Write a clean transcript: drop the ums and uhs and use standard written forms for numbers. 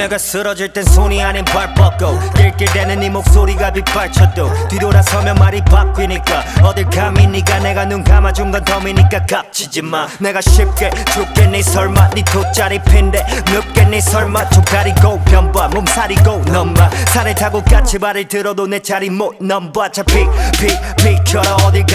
내가 쓰러질 땐 손이 아닌 발 뻗고 낄낄대는 네 목소리가 빗발쳐도 뒤돌아서면 말이 바뀌니까 어딜 감히 네가 내가 눈 감아준 건 덤이니까 깝치지마. 내가 쉽게 죽겠니 설마 네 돗자리 핀데 눕겠니 설마 좀 가리고 변봐 몸살이고 넘봐 산을 타고 까치발을 들어도 내 자리 못 넘봐 자 비켜라 어딜